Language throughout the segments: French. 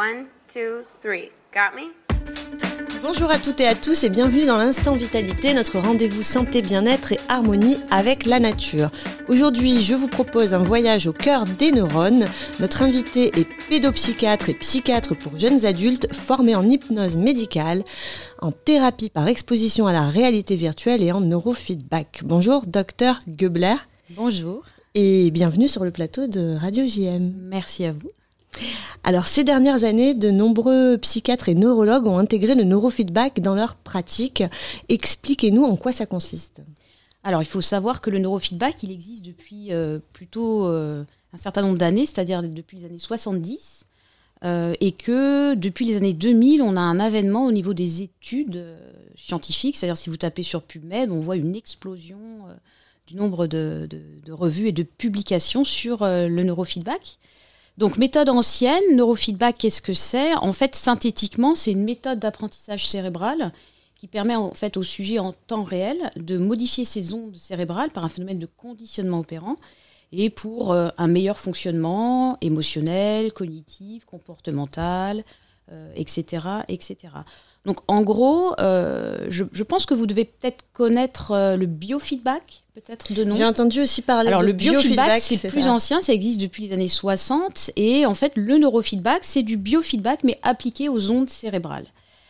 1, 2, 3. Got me? Bonjour à toutes et à tous et bienvenue dans l'Instant Vitalité, notre rendez-vous santé, bien-être et harmonie avec la nature. Aujourd'hui, je vous propose un voyage au cœur des neurones. Notre invité est pédopsychiatre et psychiatre pour jeunes adultes formé en hypnose médicale, en thérapie par exposition à la réalité virtuelle et en neurofeedback. Bonjour, docteur Goebler. Bonjour. Et bienvenue sur le plateau de Radio JM. Merci à vous. Alors, ces dernières années, de nombreux psychiatres et neurologues ont intégré le neurofeedback dans leur pratique. Expliquez-nous en quoi ça consiste. Alors, il faut savoir que le neurofeedback, il existe depuis plutôt un certain nombre d'années, c'est-à-dire depuis les années 70, et que depuis les années 2000, on a un avènement au niveau des études scientifiques, c'est-à-dire si vous tapez sur PubMed, on voit une explosion du nombre de revues et de publications sur le neurofeedback. Donc, méthode ancienne, neurofeedback, qu'est-ce que c'est ? En fait, synthétiquement, c'est une méthode d'apprentissage cérébral qui permet en fait au sujet en temps réel de modifier ses ondes cérébrales par un phénomène de conditionnement opérant et pour un meilleur fonctionnement émotionnel, cognitif, comportemental, etc., etc. Donc, en gros, je pense que vous devez peut-être connaître le biofeedback, peut-être de nom. J'ai entendu aussi parler Alors, de le biofeedback, c'est c'est plus ça. ancien, ça existe depuis les années 60. Et en fait, le neurofeedback, c'est du biofeedback, mais appliqué aux ondes cérébrales.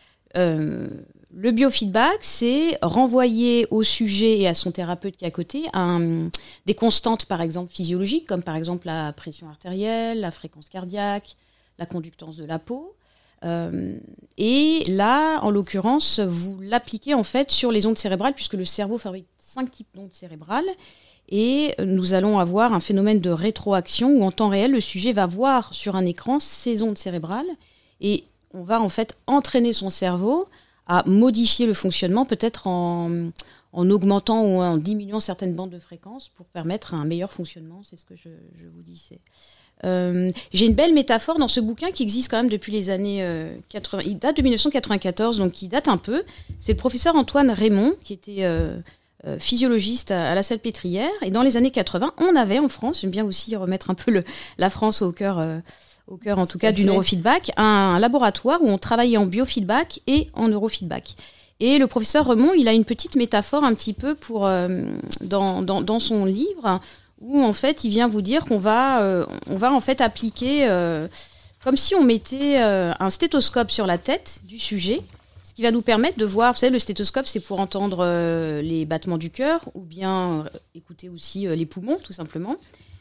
Le biofeedback, c'est renvoyer au sujet et à son thérapeute qui est à côté des constantes, par exemple, physiologiques, comme par exemple la pression artérielle, la fréquence cardiaque, la conductance de la peau. Et là, en l'occurrence, vous l'appliquez en fait sur les ondes cérébrales, puisque le cerveau fabrique 5 types d'ondes cérébrales. Et nous allons avoir un phénomène de rétroaction où en temps réel, le sujet va voir sur un écran ces ondes cérébrales et on va en fait entraîner son cerveau à modifier le fonctionnement, peut-être en augmentant ou en diminuant certaines bandes de fréquences pour permettre un meilleur fonctionnement. C'est ce que je vous disais. J'ai une belle métaphore dans ce bouquin qui existe quand même depuis les années 80. Il date de 1994, donc il date un peu. C'est le professeur Antoine Raymond, qui était physiologiste à la Salpêtrière. Et dans les années 80, on avait en France, j'aime bien aussi remettre un peu la France au cœur en tout cas du neurofeedback, un laboratoire où on travaillait en biofeedback et en neurofeedback. Et le professeur Raymond, il a une petite métaphore un petit peu pour dans son livre, où en fait il vient vous dire qu'on va en fait appliquer comme si on mettait un stéthoscope sur la tête du sujet, ce qui va nous permettre de voir, vous savez, le stéthoscope c'est pour entendre les battements du cœur ou bien écouter aussi les poumons tout simplement.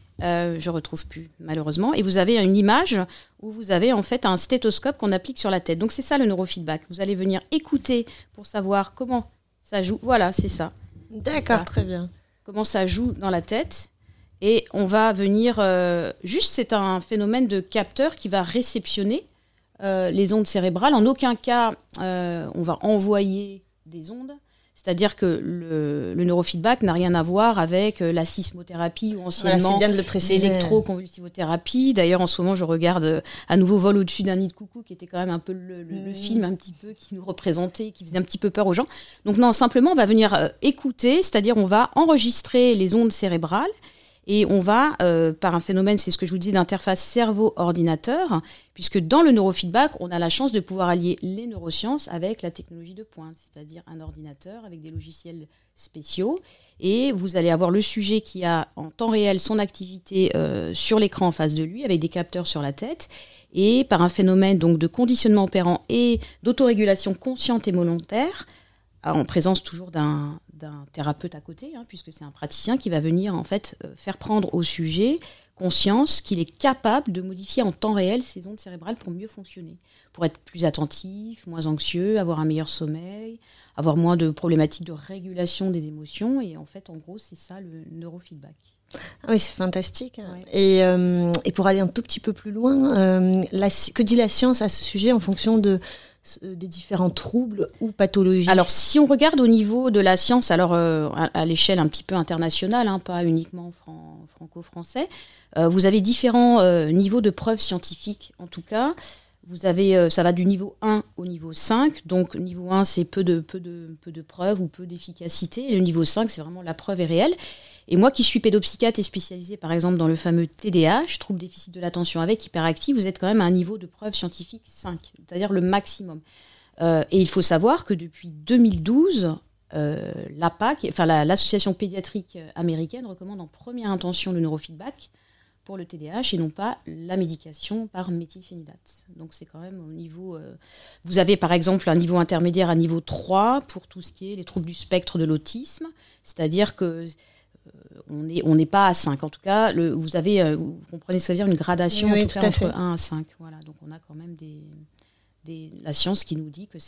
Je retrouve plus malheureusement, et vous avez une image où vous avez en fait un stéthoscope qu'on applique sur la tête. Donc c'est ça le neurofeedback, vous allez venir écouter pour savoir comment ça joue, voilà c'est ça. D'accord, très bien. Comment ça joue dans la tête. Et on va venir, c'est un phénomène de capteur qui va réceptionner les ondes cérébrales. En aucun cas, on va envoyer des ondes. C'est-à-dire que le neurofeedback n'a rien à voir avec la sismothérapie ou anciennement l'électroconvulsivothérapie. D'ailleurs, en ce moment, je regarde à nouveau Vol au-dessus d'un nid de coucou, qui était quand même un peu le film un petit peu qui nous représentait, qui faisait un petit peu peur aux gens. Donc non, simplement, on va venir écouter, c'est-à-dire on va enregistrer les ondes cérébrales. Et on va, par un phénomène, c'est ce que je vous disais, d'interface cerveau-ordinateur, puisque dans le neurofeedback, on a la chance de pouvoir allier les neurosciences avec la technologie de pointe, c'est-à-dire un ordinateur avec des logiciels spéciaux. Et vous allez avoir le sujet qui a en temps réel son activité sur l'écran en face de lui, avec des capteurs sur la tête. Et par un phénomène donc de conditionnement opérant et d'autorégulation consciente et volontaire, en présence toujours d'un thérapeute à côté, puisque c'est un praticien qui va venir en fait faire prendre au sujet conscience qu'il est capable de modifier en temps réel ses ondes cérébrales pour mieux fonctionner, pour être plus attentif, moins anxieux, avoir un meilleur sommeil, avoir moins de problématiques de régulation des émotions. Et en fait, en gros, c'est ça le neurofeedback. Ah oui, c'est fantastique. Ouais. Et pour aller un tout petit peu plus loin, que dit la science à ce sujet en fonction des différents troubles ou pathologies? Alors, si on regarde au niveau de la science, alors à l'échelle un petit peu internationale, pas uniquement franco-français, vous avez différents niveaux de preuves scientifiques. En tout cas, vous avez, ça va du niveau 1 au niveau 5. Donc, niveau 1, c'est peu de preuves ou peu d'efficacité. Et le niveau 5, c'est vraiment la preuve est réelle. Et moi qui suis pédopsychiatre et spécialisée, par exemple, dans le fameux TDAH, trouble déficit de l'attention avec hyperactive, vous êtes quand même à un niveau de preuve scientifique 5, c'est-à-dire le maximum. Et il faut savoir que depuis 2012, l'APAC, enfin l'association pédiatrique américaine, recommande en première intention le neurofeedback pour le TDAH et non pas la médication par méthylphénidate. Donc c'est quand même au niveau... vous avez par exemple un niveau intermédiaire à niveau 3 pour tout ce qui est les troubles du spectre de l'autisme, c'est-à-dire que on n'est pas à 5. En tout cas, vous comprenez ce que ça veut dire, une gradation oui, en tout cas entre fait. 1 à 5. Voilà, donc on a quand même la science qui nous dit que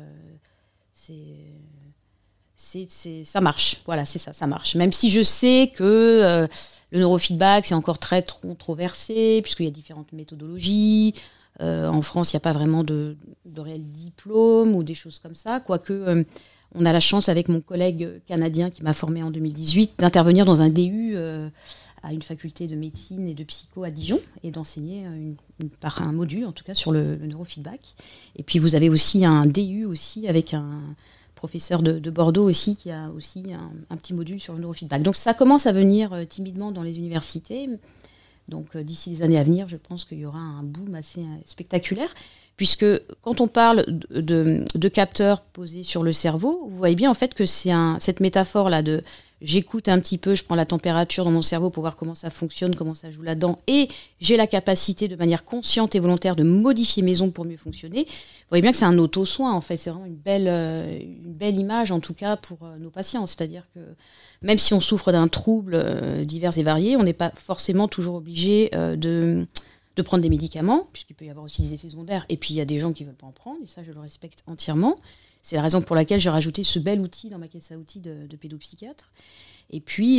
ça marche. Voilà, c'est ça marche. Même si je sais que le neurofeedback, c'est encore très controversé, puisqu'il y a différentes méthodologies. En France, il n'y a pas vraiment de réel diplôme ou des choses comme ça, quoique... on a la chance, avec mon collègue canadien qui m'a formé en 2018, d'intervenir dans un DU à une faculté de médecine et de psycho à Dijon et d'enseigner un module, en tout cas, sur le neurofeedback. Et puis, vous avez aussi un DU aussi avec un professeur de Bordeaux aussi qui a aussi un petit module sur le neurofeedback. Donc, ça commence à venir timidement dans les universités. Donc, d'ici les années à venir, je pense qu'il y aura un boom assez spectaculaire. Puisque quand on parle de capteurs posés sur le cerveau, vous voyez bien en fait que c'est cette métaphore-là de j'écoute un petit peu, je prends la température dans mon cerveau pour voir comment ça fonctionne, comment ça joue là-dedans, et j'ai la capacité de manière consciente et volontaire de modifier mes ondes pour mieux fonctionner. Vous voyez bien que c'est un auto-soin en fait, c'est vraiment une belle image en tout cas pour nos patients. C'est-à-dire que même si on souffre d'un trouble divers et variés, on n'est pas forcément toujours obligé de prendre des médicaments, puisqu'il peut y avoir aussi des effets secondaires. Et puis, il y a des gens qui ne veulent pas en prendre, et ça, je le respecte entièrement. C'est la raison pour laquelle j'ai rajouté ce bel outil dans ma caisse à outils de pédopsychiatre. Et puis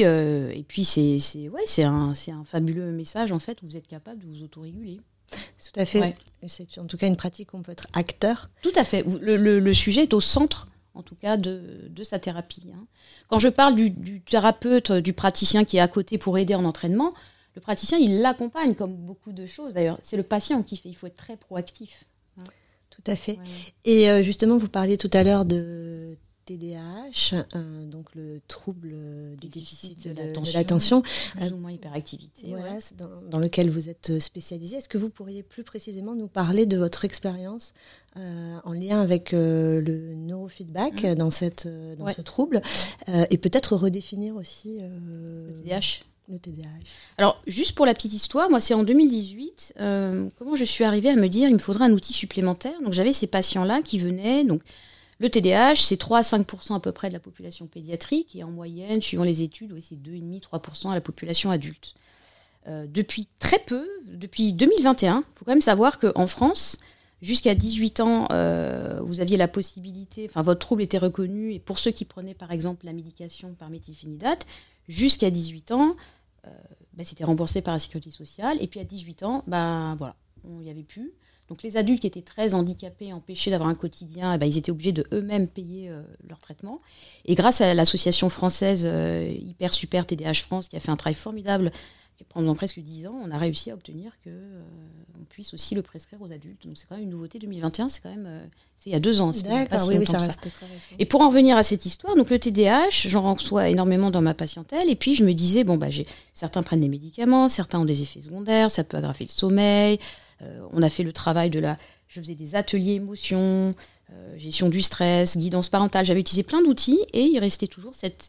c'est un fabuleux message, en fait, où vous êtes capable de vous autoréguler. Tout à fait. Ouais. C'est en tout cas une pratique où on peut être acteur. Tout à fait. Le sujet est au centre, en tout cas, de sa thérapie. Hein. Quand je parle du thérapeute, du praticien qui est à côté pour aider en entraînement, le praticien, il l'accompagne, comme beaucoup de choses. D'ailleurs, c'est le patient qui fait. Il faut être très proactif. Tout à fait. Ouais. Et justement, vous parliez tout à l'heure de TDAH, donc le trouble du déficit de l'attention. Plus ou moins hyperactivité. Voilà, Ouais. c'est dans lequel vous êtes spécialisé. Est-ce que vous pourriez plus précisément nous parler de votre expérience en lien avec le neurofeedback dans ce trouble et peut-être redéfinir aussi Le TDAH. Le TDAH. Alors, juste pour la petite histoire, moi, c'est en 2018, comment je suis arrivée à me dire il me faudrait un outil supplémentaire. Donc, j'avais ces patients-là qui venaient. Donc, le TDAH, c'est 3 à 5% à peu près de la population pédiatrique. Et en moyenne, suivant les études, oui, c'est 2,5-3% à la population adulte. Depuis très peu, depuis 2021, il faut quand même savoir qu'en France, jusqu'à 18 ans, vous aviez la possibilité, enfin, votre trouble était reconnu. Et pour ceux qui prenaient, par exemple, la médication par méthylphénidate, jusqu'à 18 ans, c'était remboursé par la sécurité sociale. Et puis à 18 ans, voilà, il n'y avait plus. Donc les adultes qui étaient très handicapés, empêchés d'avoir un quotidien, ils étaient obligés de eux-mêmes payer leur traitement. Et grâce à l'association française Hyper Super TDAH France, qui a fait un travail formidable pendant presque 10 ans, on a réussi à obtenir qu'on puisse aussi le prescrire aux adultes. Donc c'est quand même une nouveauté 2021, c'est quand même c'est il y a 2 ans. D'accord, oui, ça reste très récent. Et pour en venir à cette histoire, donc le TDAH, j'en reçois énormément dans ma patientèle, et puis je me disais, certains prennent des médicaments, certains ont des effets secondaires, ça peut aggraver le sommeil. On a fait le travail je faisais des ateliers émotions, gestion du stress, guidance parentale, j'avais utilisé plein d'outils, et il restait toujours cette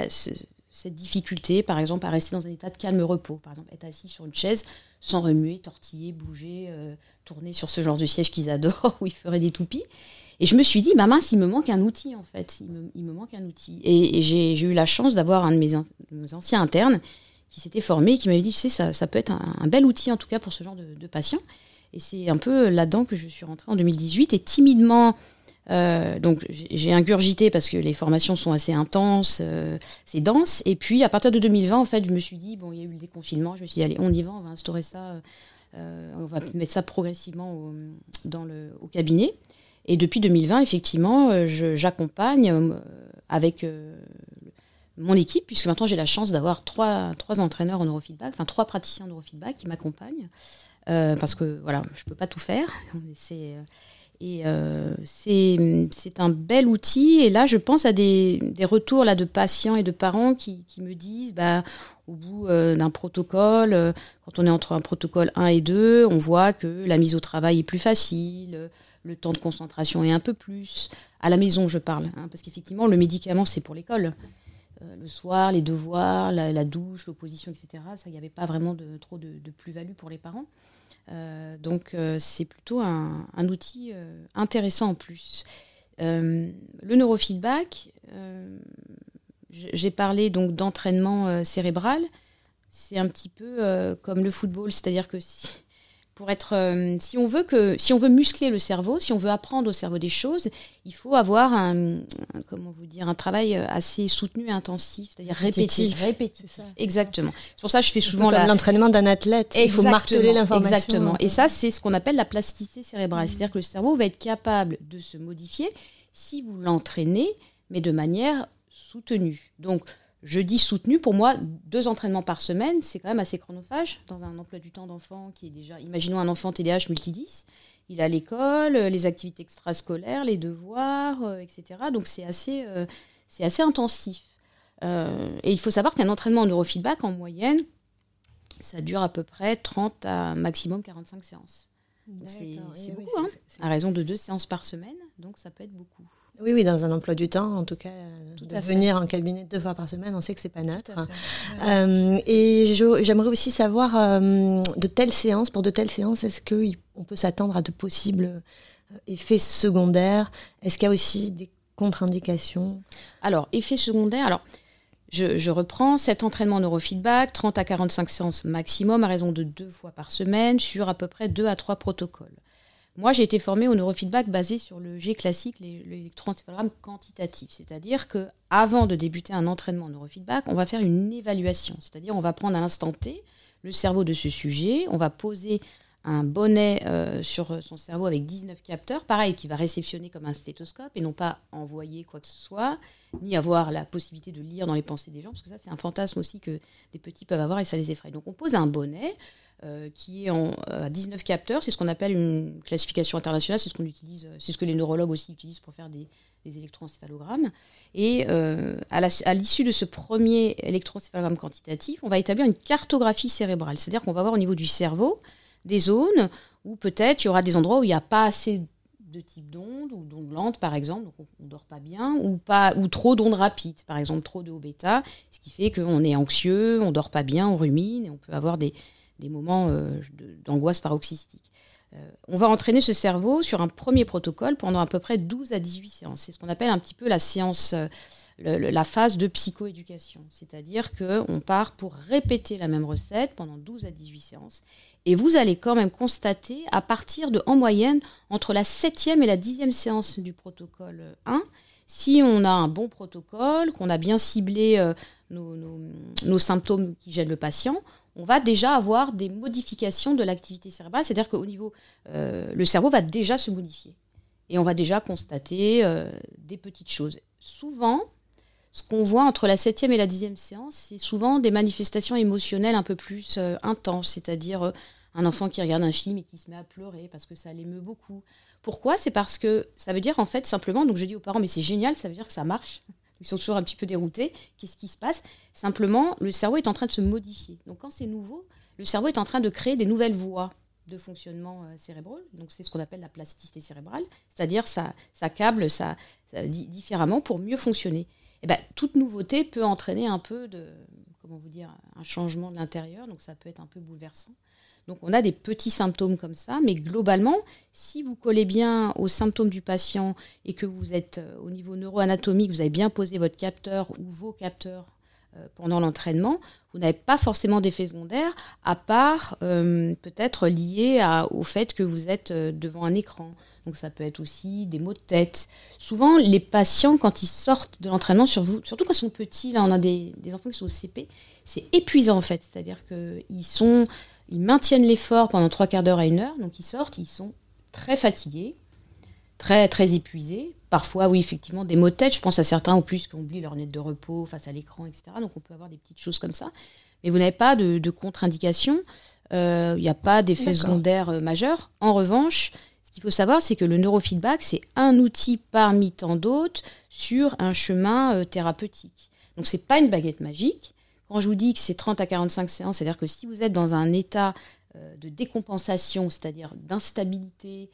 difficulté, par exemple, à rester dans un état de calme-repos. Par exemple, être assis sur une chaise sans remuer, tortiller, bouger, tourner sur ce genre de siège qu'ils adorent, où ils feraient des toupies. Et je me suis dit, mince, il me manque un outil, en fait. Il me manque un outil. Et j'ai eu la chance d'avoir un de mes anciens internes qui s'était formé et qui m'avait dit, tu sais, ça peut être un bel outil, en tout cas, pour ce genre de patients. Et c'est un peu là-dedans que je suis rentrée en 2018. Et timidement... donc j'ai ingurgité parce que les formations sont assez intenses, c'est dense. Et puis à partir de 2020, en fait, je me suis dit, il y a eu le déconfinement, je me suis dit, allez, on y va, on va instaurer ça, on va mettre ça progressivement au cabinet. Et depuis 2020, effectivement, j'accompagne avec mon équipe, puisque maintenant j'ai la chance d'avoir trois entraîneurs en neurofeedback, 3 praticiens en neurofeedback qui m'accompagnent. parce que voilà, je peux pas tout faire. C'est un bel outil. Et là, je pense à des retours là, de patients et de parents qui me disent, au bout d'un protocole, quand on est entre un protocole 1 et 2, on voit que la mise au travail est plus facile, le temps de concentration est un peu plus. À la maison, je parle, parce qu'effectivement, le médicament, c'est pour l'école. Le soir, les devoirs, la douche, l'opposition, etc., ça, il n'y avait pas vraiment trop de plus-value pour les parents. Donc c'est plutôt un outil intéressant en plus. Le neurofeedback, j'ai parlé donc d'entraînement cérébral. C'est un petit peu comme le football, c'est-à-dire que si on veut muscler le cerveau, si on veut apprendre au cerveau des choses, il faut avoir un travail assez soutenu et intensif, c'est-à-dire répétitif. Exactement. C'est pour ça que je fais souvent l'entraînement d'un athlète. Il faut marteler l'information. Exactement. Et ça, c'est ce qu'on appelle la plasticité cérébrale. C'est-à-dire que le cerveau va être capable de se modifier si vous l'entraînez, mais de manière soutenue. Donc, je dis soutenu, pour moi, 2 entraînements par semaine, c'est quand même assez chronophage dans un emploi du temps d'enfant qui est déjà... Imaginons un enfant TDAH multi-10, il a l'école, les activités extrascolaires, les devoirs, etc. Donc c'est assez intensif. Et il faut savoir qu'un entraînement en neurofeedback, en moyenne, ça dure à peu près 30 à maximum 45 séances. Donc c'est beaucoup, à raison de 2 séances par semaine, donc ça peut être beaucoup. Oui, dans un emploi du temps, en tout cas, venir en cabinet 2 fois par semaine, on sait que c'est pas neutre. Et j'aimerais aussi savoir, pour de telles séances, est-ce qu'on peut s'attendre à de possibles effets secondaires ? Est-ce qu'il y a aussi des contre-indications ? Alors, effets secondaires, je reprends cet entraînement neurofeedback, 30 à 45 séances maximum, à raison de 2 fois par semaine, sur à peu près 2 à 3 protocoles. Moi, j'ai été formée au neurofeedback basé sur le G classique, l'électroencéphalogramme quantitatif. C'est-à-dire qu'avant de débuter un entraînement neurofeedback, on va faire une évaluation. C'est-à-dire on va prendre à l'instant T le cerveau de ce sujet, on va poser un bonnet sur son cerveau avec 19 capteurs, pareil, qui va réceptionner comme un stéthoscope et non pas envoyer quoi que ce soit, ni avoir la possibilité de lire dans les pensées des gens, parce que ça, c'est un fantasme aussi que des petits peuvent avoir et ça les effraie. Donc on pose un bonnet qui est à 19 capteurs, c'est ce qu'on appelle une classification internationale, c'est ce qu'on utilise, c'est ce que les neurologues aussi utilisent pour faire des électroencéphalogrammes. Et à l'issue de ce premier électroencéphalogramme quantitatif, on va établir une cartographie cérébrale, c'est-à-dire qu'on va voir au niveau du cerveau des zones où peut-être il y aura des endroits où il n'y a pas assez de type d'ondes, ou d'ondes lentes par exemple, donc on ne dort pas bien, ou trop d'ondes rapides, par exemple trop de haut bêta, ce qui fait qu'on est anxieux, on ne dort pas bien, on rumine, et on peut avoir des moments d'angoisse paroxystique. On va entraîner ce cerveau sur un premier protocole pendant à peu près 12 à 18 séances. C'est ce qu'on appelle un petit peu la séance, la phase de psychoéducation. C'est-à-dire qu'on part pour répéter la même recette pendant 12 à 18 séances. Et vous allez quand même constater, à partir de, en moyenne, entre la 7e et la 10e séance du protocole 1, si on a un bon protocole, qu'on a bien ciblé nos symptômes qui gênent le patient, on va déjà avoir des modifications de l'activité cérébrale, c'est-à-dire qu'au niveau, le cerveau va déjà se modifier. Et on va déjà constater des petites choses. Souvent, ce qu'on voit entre la 7e et la 10e séance, c'est souvent des manifestations émotionnelles un peu plus intenses, c'est-à-dire un enfant qui regarde un film et qui se met à pleurer parce que ça l'émeut beaucoup. Pourquoi ? C'est parce que ça veut dire en fait simplement, donc je dis aux parents, mais c'est génial, ça veut dire que ça marche. Ils sont toujours un petit peu déroutés. Qu'est-ce qui se passe ? Simplement, le cerveau est en train de se modifier. Donc quand c'est nouveau, le cerveau est en train de créer des nouvelles voies de fonctionnement cérébral. Donc c'est ce qu'on appelle la plasticité cérébrale, c'est-à-dire ça câble ça différemment pour mieux fonctionner. Et toute nouveauté peut entraîner un peu un changement de l'intérieur, donc ça peut être un peu bouleversant. Donc on a des petits symptômes comme ça, mais globalement, si vous collez bien aux symptômes du patient et que vous êtes au niveau neuroanatomique, vous avez bien posé votre capteur ou vos capteurs pendant l'entraînement, vous n'avez pas forcément d'effets secondaires, à part peut-être liés au fait que vous êtes devant un écran. Donc ça peut être aussi des maux de tête. Souvent, les patients, quand ils sortent de l'entraînement, surtout quand ils sont petits, là on a des enfants qui sont au CP, c'est épuisant en fait. C'est-à-dire qu'ils maintiennent l'effort pendant 3/4 d'heure à 1 heure, donc ils sortent, ils sont très fatigués, très, très épuisés. Parfois, oui, effectivement, des maux de tête. Je pense à certains en plus qui oublient leur lunette de repos face à l'écran, etc. Donc on peut avoir des petites choses comme ça. Mais vous n'avez pas de contre-indication. Il n'y a pas d'effet secondaire majeur. En revanche, ce qu'il faut savoir, c'est que le neurofeedback, c'est un outil parmi tant d'autres sur un chemin thérapeutique. Donc, ce n'est pas une baguette magique. Quand je vous dis que c'est 30 à 45 séances, c'est-à-dire que si vous êtes dans un état de décompensation, c'est-à-dire d'instabilité,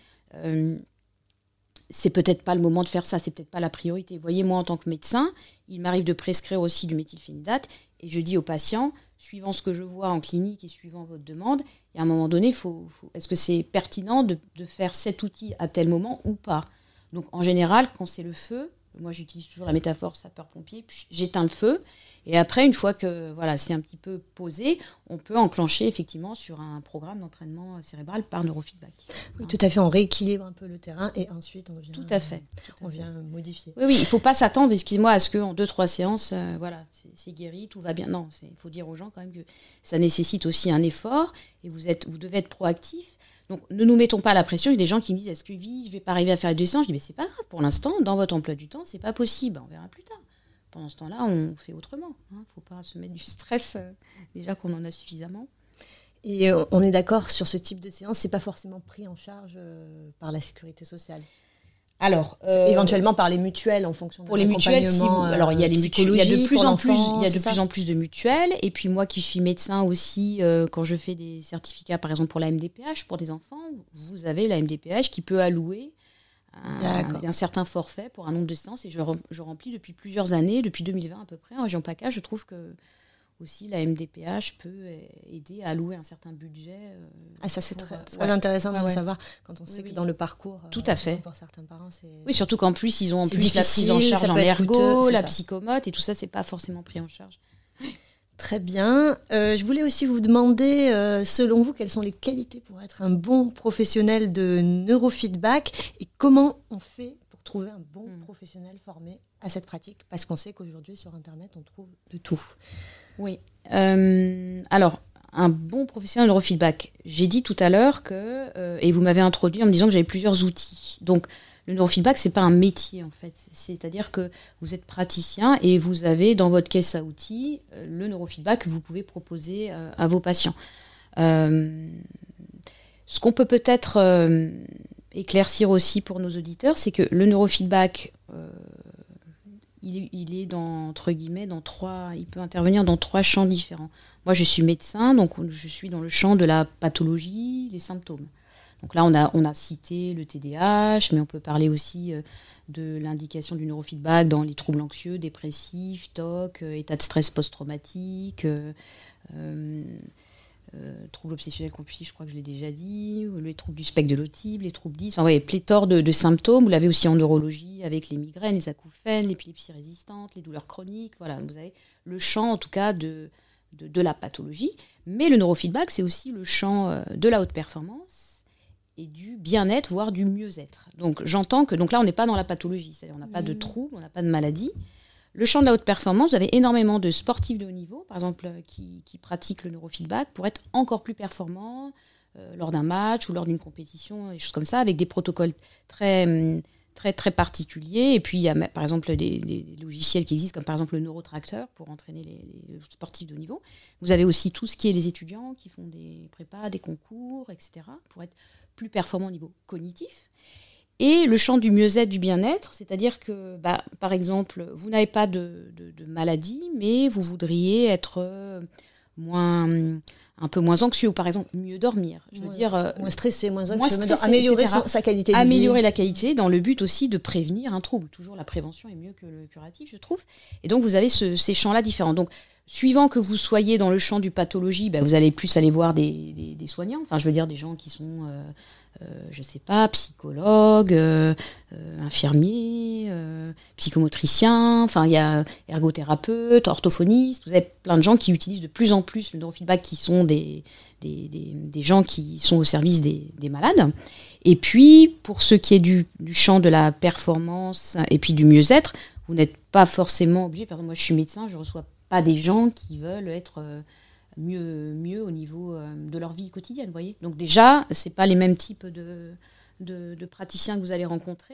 c'est peut-être pas le moment de faire ça, c'est peut-être pas la priorité. Vous voyez, moi, en tant que médecin, il m'arrive de prescrire aussi du méthylphénidate et je dis aux patients, suivant ce que je vois en clinique et suivant votre demande, et à un moment donné, est-ce que c'est pertinent de faire cet outil à tel moment ou pas ? Donc, en général, quand c'est le feu, moi, j'utilise toujours la métaphore sapeur-pompier, puis j'éteins le feu. Et après, une fois que c'est un petit peu posé, on peut enclencher effectivement sur un programme d'entraînement cérébral par neurofeedback. Oui, tout à fait, on rééquilibre un peu le terrain et ensuite on vient, tout à fait. On vient modifier. Oui, il ne faut pas s'attendre, excuse-moi, à ce qu'en 2-3 séances, c'est guéri, tout va bien. Non, il faut dire aux gens quand même que ça nécessite aussi un effort et vous devez être proactif. Donc, ne nous mettons pas la pression. Il y a des gens qui me disent, est-ce que je ne vais pas arriver à faire les 2 séances ? Je dis, mais c'est pas grave, pour l'instant, dans votre emploi du temps, c'est pas possible, on verra plus tard. Pendant ce temps-là, on fait autrement. Il ne faut pas se mettre du stress, déjà qu'on en a suffisamment. Et on est d'accord sur ce type de séance, ce n'est pas forcément pris en charge par la sécurité sociale. Alors, éventuellement par les mutuelles en fonction de l'accompagnement. Alors, il y a les mutuelles, il y a de plus en plus de mutuelles. Et puis moi qui suis médecin aussi, quand je fais des certificats, par exemple pour la MDPH, pour des enfants, vous avez la MDPH qui peut allouer un certain forfait pour un nombre de séances et je remplis depuis plusieurs années, depuis 2020 à peu près, en région PACA. Je trouve que aussi la MDPH peut aider à allouer un certain budget. Ça c'est très intéressant de savoir quand on sait que dans le parcours, tout à fait. Pour certains parents, oui, surtout qu'en plus ils ont en plus la prise en charge en ergo, la psychomote et tout ça, c'est pas forcément pris en charge. Très bien. Je voulais aussi vous demander, selon vous, quelles sont les qualités pour être un bon professionnel de neurofeedback et comment on fait pour trouver un bon professionnel formé à cette pratique ? Parce qu'on sait qu'aujourd'hui, sur Internet, on trouve de tout. Oui. Alors, un bon professionnel de neurofeedback. J'ai dit tout à l'heure que, et vous m'avez introduit en me disant que j'avais plusieurs outils. Donc, le neurofeedback, c'est pas un métier en fait. C'est-à-dire que vous êtes praticien et vous avez dans votre caisse à outils le neurofeedback que vous pouvez proposer à vos patients. Ce qu'on peut peut-être éclaircir aussi pour nos auditeurs, c'est que le neurofeedback, il est entre guillemets il peut intervenir dans 3 champs différents. Moi, je suis médecin, donc je suis dans le champ de la pathologie, les symptômes. Donc là, on a cité le TDAH, mais on peut parler aussi de l'indication du neurofeedback dans les troubles anxieux, dépressifs, TOC, état de stress post-traumatique, troubles obsessionnels compulsifs, je crois que je l'ai déjà dit, les troubles du spectre de l'autisme, les troubles 10, pléthore de symptômes. Vous l'avez aussi en neurologie avec les migraines, les acouphènes, l'épilepsie résistante, les douleurs chroniques. Voilà, vous avez le champ en tout cas de la pathologie. Mais le neurofeedback, c'est aussi le champ de la haute performance et du bien-être, voire du mieux-être. Donc j'entends que là on n'est pas dans la pathologie, c'est-à-dire on n'a pas de troubles, on n'a pas de maladie. Le champ de la haute performance, vous avez énormément de sportifs de haut niveau, par exemple, qui pratiquent le neurofeedback pour être encore plus performants lors d'un match ou lors d'une compétition, des choses comme ça, avec des protocoles très, très, très particuliers. Et puis il y a par exemple des logiciels qui existent, comme par exemple le neurotracteur pour entraîner les sportifs de haut niveau. Vous avez aussi tout ce qui est les étudiants qui font des prépas, des concours, etc., pour être plus performant au niveau cognitif. Et le champ du mieux-être, du bien-être, c'est-à-dire que, par exemple, vous n'avez pas de maladie, mais vous voudriez être un peu moins anxieux, ou par exemple, mieux dormir. Je veux dire, moins stressé, moins anxieux, améliorer sa qualité de vie. Améliorer la qualité, dans le but aussi de prévenir un trouble. Toujours la prévention est mieux que le curatif, je trouve. Et donc, vous avez ces champs-là différents. Donc, suivant que vous soyez dans le champ du pathologie, vous allez plus aller voir des soignants. Enfin, je veux dire, des gens qui sont, je sais pas, psychologues, infirmiers, psychomotriciens. Enfin, il y a ergothérapeutes, orthophonistes. Vous avez plein de gens qui utilisent de plus en plus le neurofeedback, qui sont des gens qui sont au service des malades. Et puis, pour ce qui est du champ de la performance et puis du mieux-être, vous n'êtes pas forcément obligé. Par exemple, moi, je suis médecin, je reçois pas des gens qui veulent être mieux au niveau de leur vie quotidienne, vous voyez. Donc déjà, c'est pas les mêmes types de praticiens que vous allez rencontrer.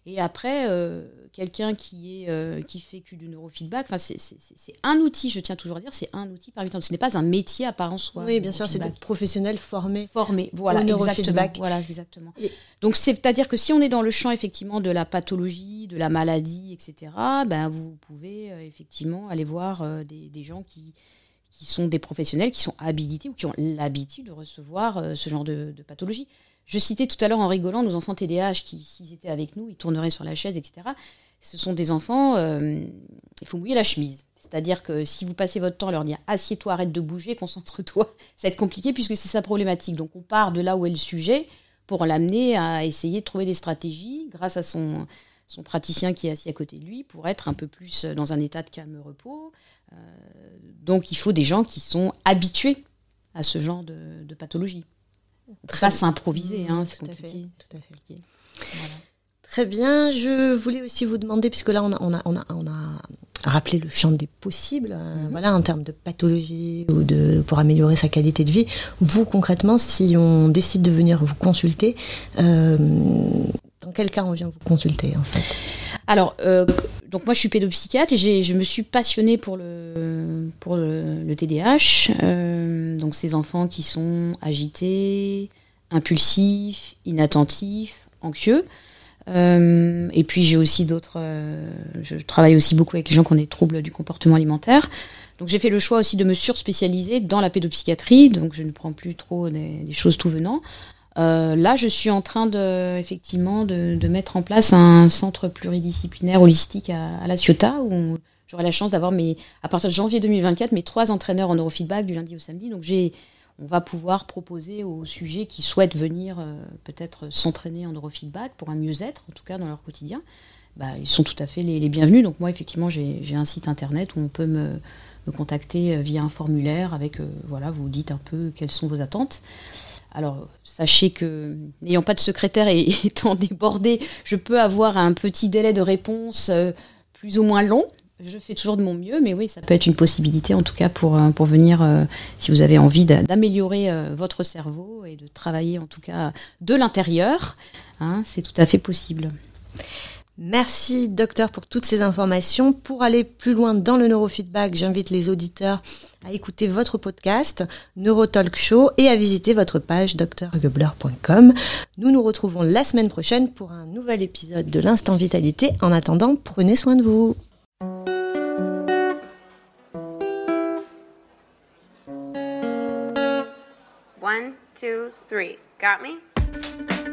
Et après, quelqu'un qui fait que du neurofeedback, c'est un outil, je tiens toujours à dire, c'est un outil parmi tant d'autres. Ce n'est pas un métier à part en soi. Oui, bien sûr, c'est des professionnels formés voilà, au neurofeedback. Exactement. Donc, c'est-à-dire que si on est dans le champ, effectivement, de la pathologie, de la maladie, etc., vous pouvez, effectivement, aller voir des gens qui sont des professionnels, qui sont habilités ou qui ont l'habitude de recevoir ce genre de pathologie. Je citais tout à l'heure en rigolant nos enfants TDAH qui, s'ils étaient avec nous, ils tourneraient sur la chaise, etc. Ce sont des enfants, il faut mouiller la chemise. C'est-à-dire que si vous passez votre temps à leur dire « assieds-toi, arrête de bouger, concentre-toi », ça va être compliqué puisque c'est sa problématique. Donc on part de là où est le sujet pour l'amener à essayer de trouver des stratégies grâce à son praticien qui est assis à côté de lui pour être un peu plus dans un état de calme-repos. Donc il faut des gens qui sont habitués à ce genre de pathologie. Ça, c'est improvisé, c'est compliqué. Tout à fait. Voilà. Très bien. Je voulais aussi vous demander, puisque là, on a rappelé le champ des possibles, voilà, en termes de pathologie ou pour améliorer sa qualité de vie. Vous, concrètement, si on décide de venir vous consulter, dans quel cas on vient vous consulter, en fait ? Alors, donc moi, je suis pédopsychiatre et je me suis passionnée pour le TDAH. Donc, ces enfants qui sont agités, impulsifs, inattentifs, anxieux. Et puis, j'ai aussi d'autres... je travaille aussi beaucoup avec les gens qui ont des troubles du comportement alimentaire. Donc, j'ai fait le choix aussi de me surspécialiser dans la pédopsychiatrie. Donc, je ne prends plus trop des choses tout venant. Là, je suis en train de mettre en place un centre pluridisciplinaire holistique à La Ciotat où j'aurai la chance d'avoir à partir de janvier 2024 mes 3 entraîneurs en neurofeedback du lundi au samedi. Donc on va pouvoir proposer aux sujets qui souhaitent venir peut-être s'entraîner en neurofeedback pour un mieux-être, en tout cas dans leur quotidien. Ils sont tout à fait les bienvenus. Donc moi, effectivement, j'ai un site internet où on peut me contacter via un formulaire avec, vous dites un peu quelles sont vos attentes. Alors, sachez que, n'ayant pas de secrétaire et étant débordée, je peux avoir un petit délai de réponse plus ou moins long. Je fais toujours de mon mieux, mais oui, ça peut être une possibilité, en tout cas, pour venir, si vous avez envie d'améliorer votre cerveau et de travailler, en tout cas, de l'intérieur. C'est tout à fait possible. Merci, docteur, pour toutes ces informations. Pour aller plus loin dans le neurofeedback, j'invite les auditeurs à écouter votre podcast Neurotalk Show et à visiter votre page drgebler.com. Nous nous retrouvons la semaine prochaine pour un nouvel épisode de l'Instant Vitalité. En attendant, prenez soin de vous. One, two, three. Got me?